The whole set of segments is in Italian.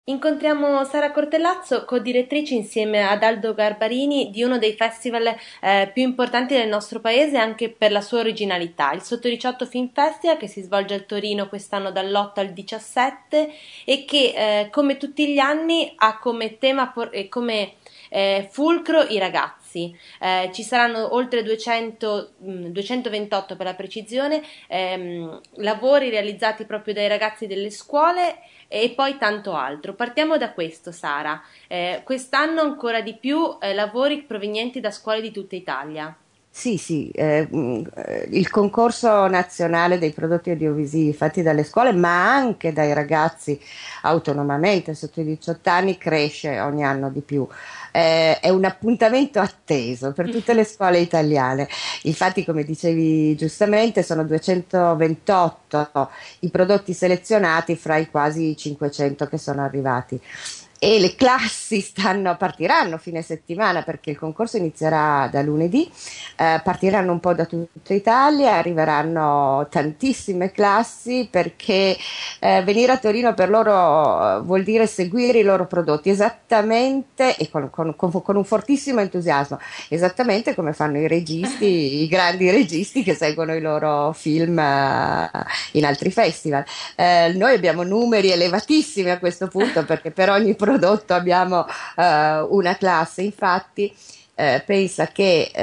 Incontriamo Sara Cortellazzo, co-direttrice insieme ad Aldo Garbarini di uno dei festival più importanti del nostro paese anche per la sua originalità, il Sotto 18 Film Festival che si svolge a Torino quest'anno dall'8 al 17 e che come tutti gli anni ha come tema e come fulcro i ragazzi. Ci saranno oltre 200, 228 per la precisione, lavori realizzati proprio dai ragazzi delle scuole e poi tanto altro. Partiamo da questo, Sara. Quest'anno ancora di più lavori provenienti da scuole di tutta Italia. Sì, sì, il concorso nazionale dei prodotti audiovisivi fatti dalle scuole, ma anche dai ragazzi autonomamente sotto i 18 anni, cresce ogni anno di più. È un appuntamento atteso per tutte le scuole italiane. Infatti, come dicevi giustamente, sono 228 i prodotti selezionati fra i quasi 500 che sono arrivati. E le classi partiranno fine settimana perché il concorso inizierà da lunedì, partiranno un po' da tutta Italia, arriveranno tantissime classi perché venire a Torino per loro vuol dire seguire i loro prodotti esattamente e con un fortissimo entusiasmo, esattamente come fanno i registi, i grandi registi che seguono i loro film in altri festival. Noi abbiamo numeri elevatissimi a questo punto perché per ogni prodotto abbiamo una classe, infatti pensa che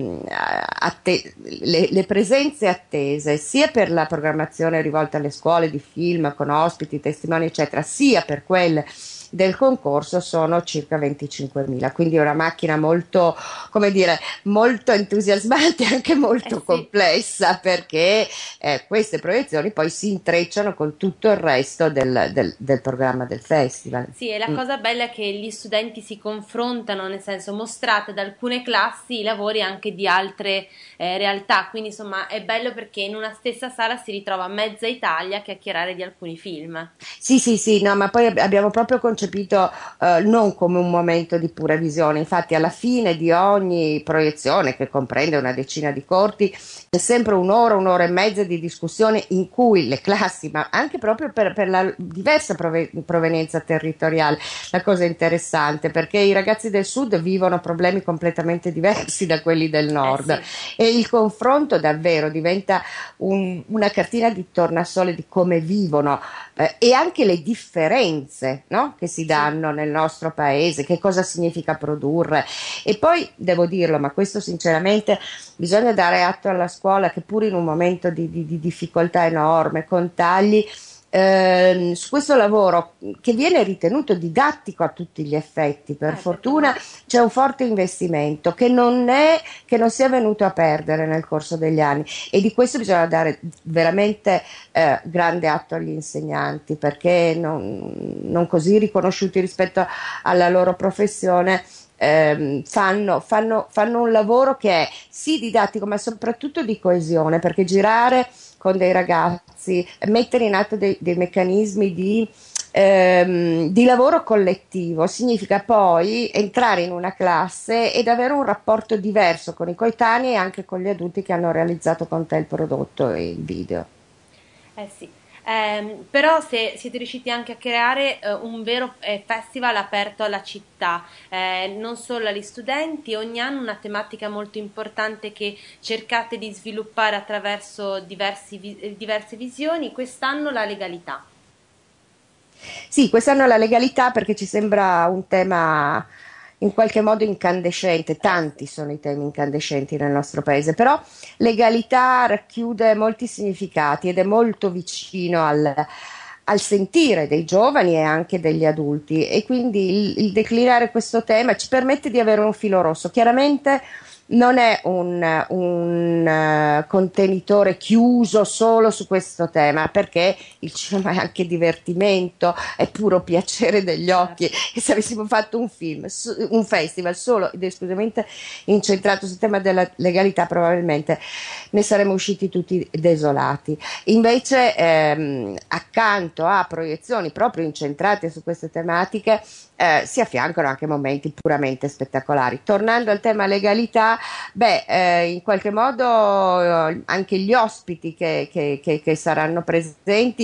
le presenze attese sia per la programmazione rivolta alle scuole di film con ospiti, testimoni eccetera, sia per quelle del concorso sono circa 25.000, quindi è una macchina molto, come dire, molto entusiasmante e anche Eh molto sì. complessa perché queste proiezioni poi si intrecciano con tutto il resto del programma del festival. Sì, e la Mm. cosa bella è che gli studenti si confrontano, nel senso mostrate da alcune classi i lavori anche di altre realtà, quindi insomma è bello perché in una stessa sala si ritrova mezza Italia a chiacchierare di alcuni film. Sì, sì, sì, no, ma poi abbiamo proprio concepito non come un momento di pura visione, infatti alla fine di ogni proiezione, che comprende una decina di corti, c'è sempre un'ora e mezza di discussione in cui le classi, ma anche proprio per la diversa provenienza territoriale, la cosa interessante, perché i ragazzi del sud vivono problemi completamente diversi da quelli del Eh nord sì. e il confronto davvero diventa una cartina di tornasole di come vivono e anche le differenze, no? Che si Sì. danno nel nostro paese, che cosa significa produrre. E poi devo dirlo, ma questo sinceramente bisogna dare atto alla scuola che pur in un momento di difficoltà enorme, con tagli, su questo lavoro che viene ritenuto didattico a tutti gli effetti, per Perché fortuna no? c'è un forte investimento che non si è venuto a perdere nel corso degli anni e di questo bisogna dare veramente grande atto agli insegnanti perché non così riconosciuti rispetto alla loro professione fanno un lavoro che è sì didattico ma soprattutto di coesione perché girare con dei ragazzi, mettere in atto dei meccanismi di lavoro collettivo significa poi entrare in una classe ed avere un rapporto diverso con i coetanei e anche con gli adulti che hanno realizzato con te il prodotto e il video. Eh sì. Però se siete riusciti anche a creare un vero festival aperto alla città, non solo agli studenti, ogni anno una tematica molto importante che cercate di sviluppare attraverso diverse visioni, quest'anno la legalità. Sì, quest'anno la legalità perché ci sembra un tema in qualche modo incandescente, Sì. tanti sono i temi incandescenti nel nostro paese, però legalità racchiude molti significati ed è molto vicino al sentire dei giovani e anche degli adulti e quindi il declinare questo tema ci permette di avere un filo rosso. Chiaramente non è un contenitore chiuso solo su questo tema, perché il cinema è anche divertimento, è puro piacere degli occhi. Certo. E se avessimo fatto un film, un festival solo ed esclusivamente incentrato sul tema della legalità, probabilmente ne saremmo usciti tutti desolati. Invece, accanto a proiezioni proprio incentrate su queste tematiche, si affiancano anche momenti puramente spettacolari. Tornando al tema legalità, beh, in qualche modo anche gli ospiti che saranno presenti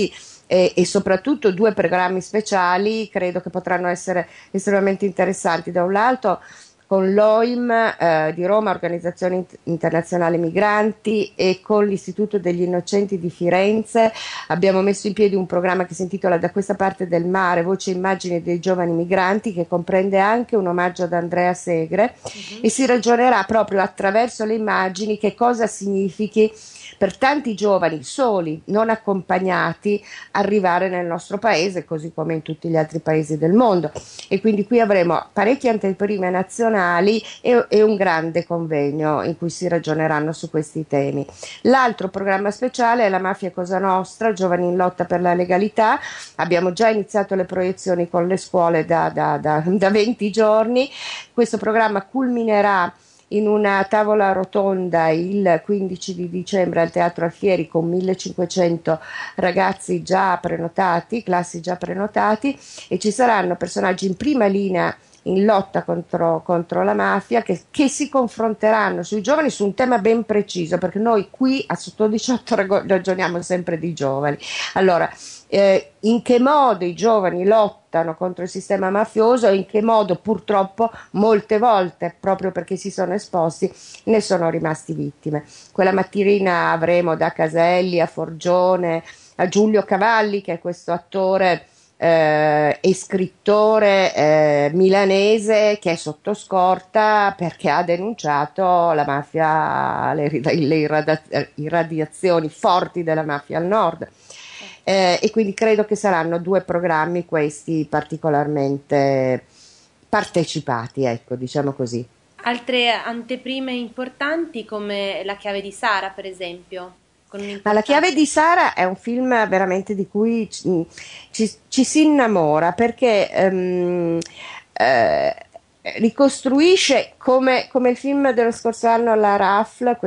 e soprattutto due programmi speciali credo che potranno essere estremamente interessanti. Da un lato con l'OIM di Roma, Organizzazione Internazionale Migranti, e con l'Istituto degli Innocenti di Firenze abbiamo messo in piedi un programma che si intitola Da questa parte del mare, voce e immagini dei giovani migranti, che comprende anche un omaggio ad Andrea Segre, e si ragionerà proprio attraverso le immagini che cosa significhi per tanti giovani soli, non accompagnati, arrivare nel nostro paese, così come in tutti gli altri paesi del mondo. E quindi qui avremo parecchie anteprime nazionali e un grande convegno in cui si ragioneranno su questi temi. L'altro programma speciale è La mafia Cosa Nostra, giovani in lotta per la legalità. Abbiamo già iniziato le proiezioni con le scuole da 20 giorni. Questo programma culminerà in una tavola rotonda il 15 di dicembre al Teatro Alfieri con 1500 ragazzi già prenotati, classi già prenotati, e ci saranno personaggi in prima linea in lotta contro la mafia che si confronteranno sui giovani su un tema ben preciso, perché noi qui a Sotto 18 ragioniamo sempre di giovani. Allora, in che modo i giovani lottano contro il sistema mafioso e in che modo purtroppo molte volte, proprio perché si sono esposti, ne sono rimasti vittime. Quella mattina avremo da Caselli a Forgione a Giulio Cavalli, che è questo attore e scrittore milanese che è sotto scorta perché ha denunciato la mafia, le irradiazioni forti della mafia al nord. E quindi credo che saranno due programmi questi particolarmente partecipati, ecco, diciamo così. Altre anteprime importanti come La chiave di Sara, per esempio, con Ma La chiave un'importanza. di Sara è un film veramente di cui ci si innamora, perché eh, ricostruisce come il film dello scorso anno, La Rafle,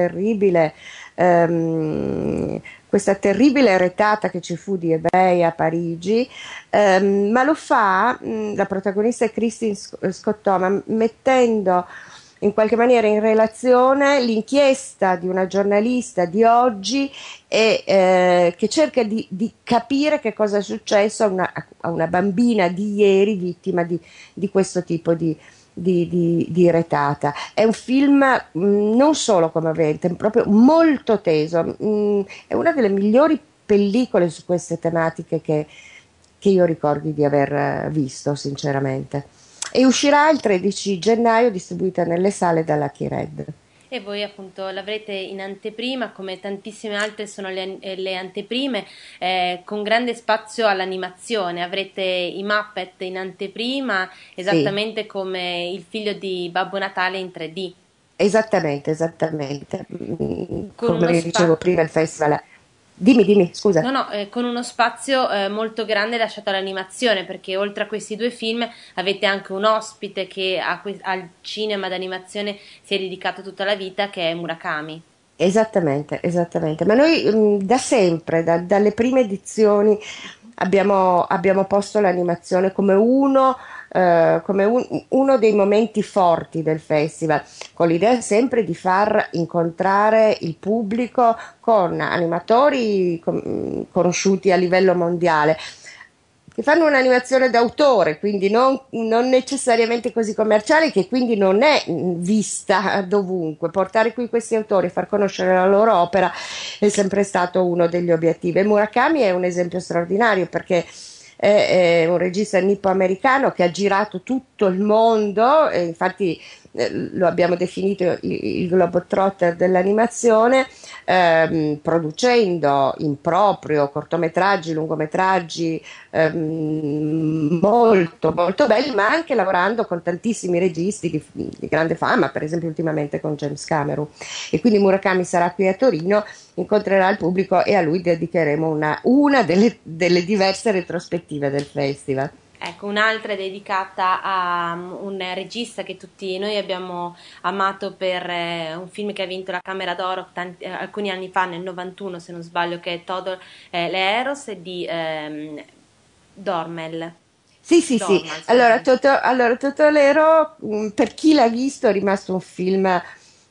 ehm, questa terribile retata che ci fu di ebrei a Parigi, ma lo fa, la protagonista è Christine Scott Thomas, mettendo in qualche maniera in relazione l'inchiesta di una giornalista di oggi che cerca di capire che cosa è successo a una bambina di ieri vittima di questo tipo di retata. È un film non solo commovente, proprio molto teso. È una delle migliori pellicole su queste tematiche che io ricordi di aver visto, sinceramente. E uscirà il 13 gennaio, distribuita nelle sale da Lucky Red. E voi appunto l'avrete in anteprima, come tantissime altre sono le anteprime, con grande spazio all'animazione. Avrete i Muppet in anteprima, Sì, esattamente come Il figlio di Babbo Natale in 3D, esattamente, esattamente. con uno Come dicevo spazio. prima, il festival. Dimmi, No, scusa. no, con uno spazio molto grande lasciato all'animazione, perché oltre a questi due film avete anche un ospite che al cinema d'animazione si è dedicato tutta la vita, che è Murakami. Esattamente, esattamente. Ma noi da sempre, dalle prime edizioni, abbiamo posto l'animazione come uno dei momenti forti del festival, con l'idea sempre di far incontrare il pubblico con animatori conosciuti a livello mondiale, che fanno un'animazione d'autore, quindi non necessariamente così commerciale, che quindi non è vista dovunque. Portare qui questi autori e far conoscere la loro opera è sempre stato uno degli obiettivi. E Murakami è un esempio straordinario perché è un regista nippo-americano che ha girato tutto il mondo, e infatti lo abbiamo definito il Globetrotter dell'animazione, producendo in proprio cortometraggi, lungometraggi molto molto belli, ma anche lavorando con tantissimi registi di grande fama, per esempio ultimamente con James Cameron. E quindi Murakami sarà qui a Torino, incontrerà il pubblico e a lui dedicheremo una delle diverse retrospettive del festival. Ecco, un'altra è dedicata a un regista che tutti noi abbiamo amato per un film che ha vinto la Camera d'Oro alcuni anni fa, nel 91 se non sbaglio, che è Todor Leeros di Dormel. Sì, sì, sì. Dormal, Allora, scusami. Totolero, per chi l'ha visto, è rimasto un film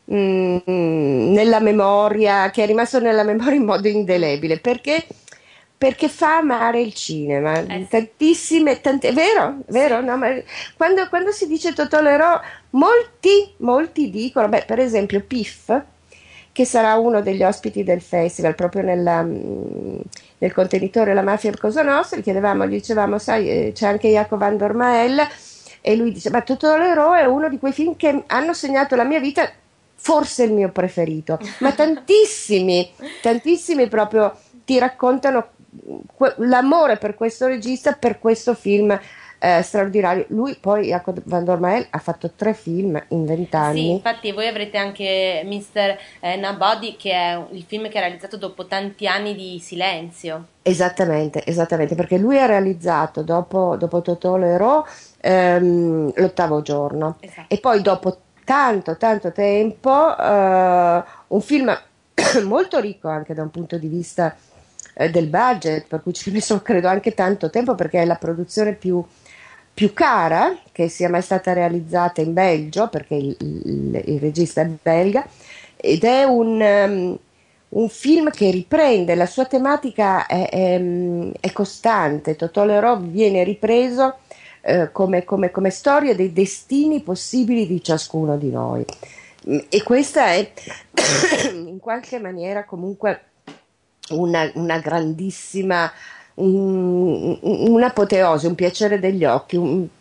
nella memoria, che è rimasto nella memoria in modo Mm. indelebile, perché perché fa amare il cinema. Eh sì. Tantissime, tante, vero, vero, Sì. no, ma quando si dice Totò Leroy, molti dicono, beh, per esempio Piff, che sarà uno degli ospiti del festival, proprio nel contenitore La Mafia e Cosa Nostra, gli dicevamo, sai, c'è anche Jacob Van Dormael, e lui dice, ma Totò Leroy è uno di quei film che hanno segnato la mia vita, forse il mio preferito, ma tantissimi, tantissimi proprio ti raccontano l'amore per questo regista, per questo film straordinario. Lui poi, Jacob Van Dormael, ha fatto 3 film in Sì, 20 anni. infatti voi avrete anche Mr. Nobody, che è il film che è realizzato dopo tanti anni di silenzio. Esattamente, esattamente, perché lui ha realizzato dopo Totò Leroy L'ottavo giorno e Esatto. poi dopo tanto tempo un film molto ricco anche da un punto di vista del budget, per cui ci ho messo credo anche tanto tempo perché è la produzione più cara che sia mai stata realizzata in Belgio, perché il regista è belga, ed è un film che riprende, la sua tematica è costante. Totò Leroy viene ripreso come storia dei destini possibili di ciascuno di noi. E questa è in qualche maniera comunque una grandissima, un'apoteosi, un piacere degli occhi,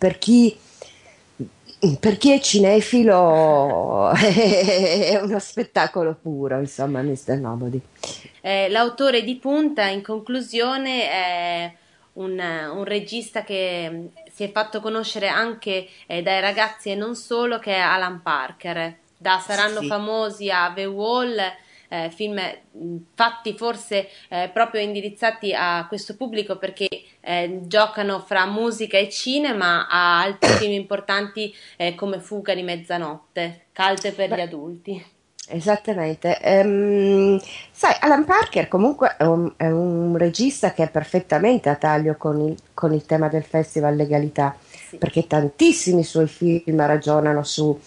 per chi è cinefilo è uno spettacolo puro, insomma, Mr. Nobody. L'autore di punta, in conclusione, è un regista che si è fatto conoscere anche dai ragazzi e non solo, che è Alan Parker. Da Saranno Sì. famosi a The Wall, film fatti forse proprio indirizzati a questo pubblico perché giocano fra musica e cinema, a altri film importanti come Fuga di mezzanotte, calte per gli Beh, adulti. esattamente. Sai, Alan Parker comunque è un regista che è perfettamente a taglio con il tema del festival legalità, Sì, perché tantissimi suoi film ragionano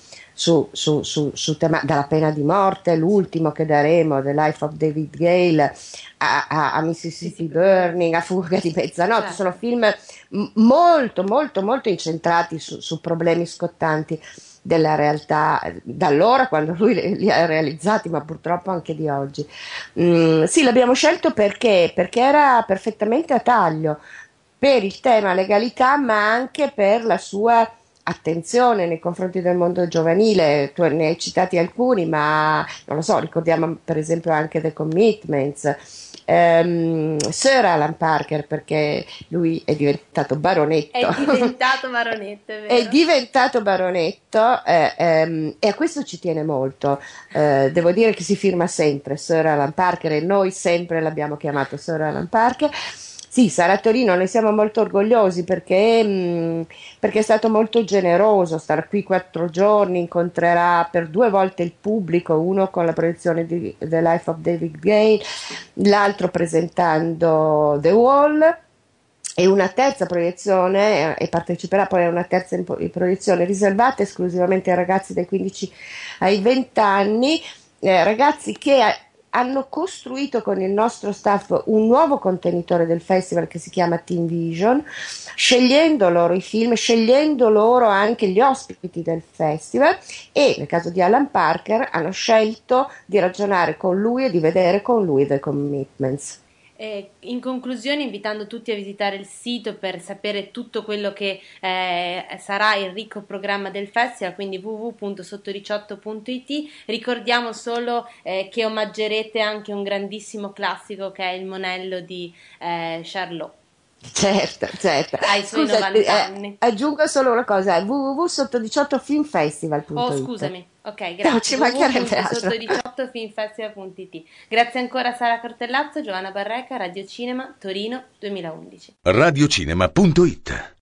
su tema dalla pena di morte, l'ultimo che daremo, The Life of David Gale, a Mississippi Mississippi Burning. Burning, a Fuga di mezzanotte, sono Certo. film molto incentrati su problemi scottanti della realtà da allora quando lui li ha realizzati, ma purtroppo anche di oggi. Sì, l'abbiamo scelto perché era perfettamente a taglio per il tema legalità, ma anche per la sua attenzione nei confronti del mondo giovanile. Tu ne hai citati alcuni, ma non lo so, ricordiamo per esempio anche The Commitments. Sir Alan Parker, perché lui è diventato baronetto. È diventato baronetto, è È vero? diventato baronetto e a questo ci tiene molto. Devo dire che si firma sempre Sir Alan Parker e noi sempre l'abbiamo chiamato Sir Alan Parker. Sì, sarà a Torino, noi siamo molto orgogliosi perché è stato molto generoso, starà qui 4 giorni, incontrerà per 2 volte il pubblico, uno con la proiezione di The Life of David Gale, l'altro presentando The Wall e una terza proiezione e parteciperà poi a una terza proiezione riservata esclusivamente ai ragazzi dai 15 ai 20 anni, ragazzi che hanno costruito con il nostro staff un nuovo contenitore del festival che si chiama Team Vision, scegliendo loro i film, scegliendo loro anche gli ospiti del festival e nel caso di Alan Parker hanno scelto di ragionare con lui e di vedere con lui The Commitments. In conclusione, invitando tutti a visitare il sito per sapere tutto quello che sarà il ricco programma del festival, quindi www.sottodiciotto.it. Ricordiamo solo che omaggerete anche un grandissimo classico che è Il Monello di Charlot Certo, certo. ai suoi Scusa, 90 anni. aggiungo solo una cosa, Oh, www.sottodiciottofilmfestival.it. scusami. Ok, No, grazie. ci mancherebbe altro. www.sottodiciottofilmfestival.it. Grazie ancora a Sara Cortellazzo, Giovanna Barreca, Radio Cinema, Torino 2011. Radiocinema.it